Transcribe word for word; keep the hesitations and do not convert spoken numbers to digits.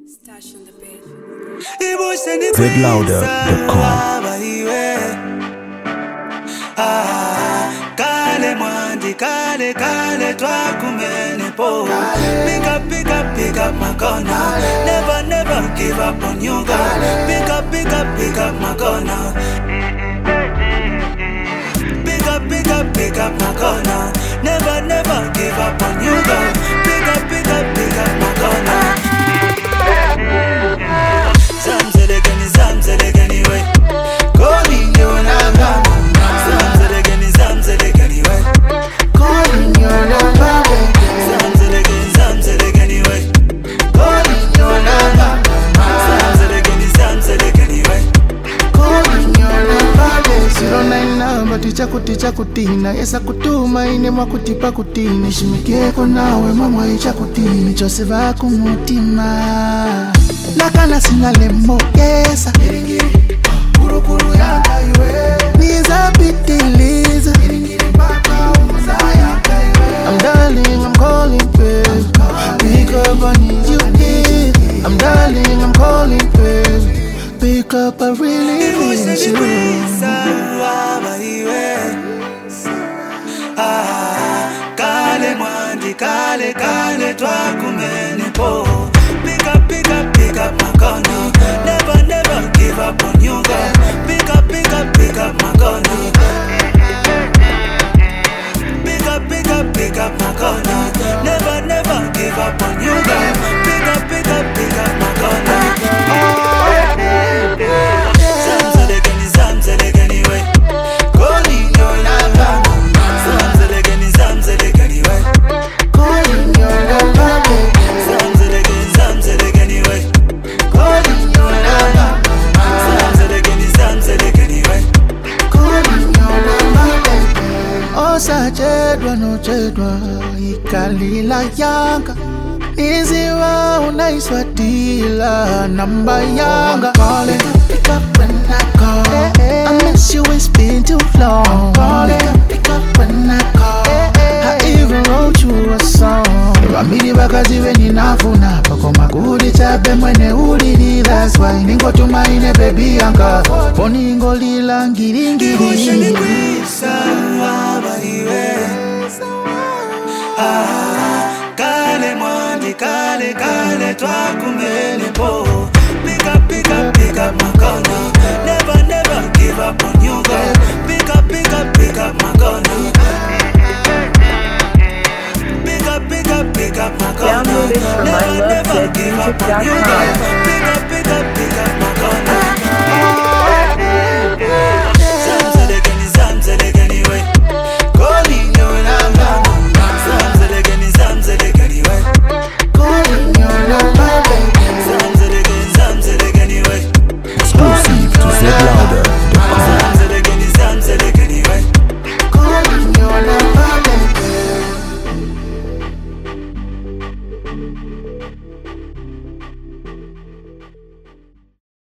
Stash on the bed. Get louder dot com. Ah, kale mwandi, kale kale twakumene po. Pick up, pick up, pick up my corner. Never, never give up on you, girl. Pick up, pick up, pick up my corner. Pick up, pick up, pick up my corner. Never, never give up on you, girl. Pick up, pick up, pick up my corner. Zamzelegeni, zamzelegeni way. Calling you now. Zamzelegeni, zamzelegeni way. Calling your number, baby. Zamzelegeni, zamzelegeni way. Calling your number. Zamzelegeni, zamzelegeni way. Calling your number, baby. zero nine namba ticha kuticha kutina yesa kutuma ine mwakutipa kutini shimikeko nawe mama icha kutini chose vako mutima nakana singale mokesa ngiri kuru kuru yanga iwe niza pitiliza ngiri mpaka umzaya iwe I'm darling, I'm calling baby pick up, I need you here I'm darling, I'm calling baby pick up, I really need you Ah, kale mwandi, kale kale twakumene po. Pick up, pick up, pick up my corner. Never, never give up on you, girl. Pick up, pick up, pick up my corner. Pick up, pick up, pick up my corner. Never, never give up on you, girl. Pick up, pick up, pick up my corner. Zamzelegeni, zamzelegeni way. Calling your number. Zamzelegeni, zamzelegeni way. Calling your number, baby. Zamzelegeni, zamzelegeni way. Calling your number. Zamzelegeni, zamzelegeni way. Calling your number, baby. Osa chedwa no chedwa ikalila yanga Niziwa unaiswatila namba yanga Calling, pick up when I call I miss you, it's been too long Calling, pick up when I call I even wrote you a song Wamili bakazi weni nafuna Pako makudi chape mwene ulili That's why ningo tumaine baby yanka Poni ingo lila ngiri ngiri Ah, kale mwandi, kale kale twakumene po. Pick up, pick up, pick up my corner. Never, never give up on you, girl. Pick up, pick up, pick up my corner. Pick up, pick up, pick up my corner. Never, never give up on you, girl.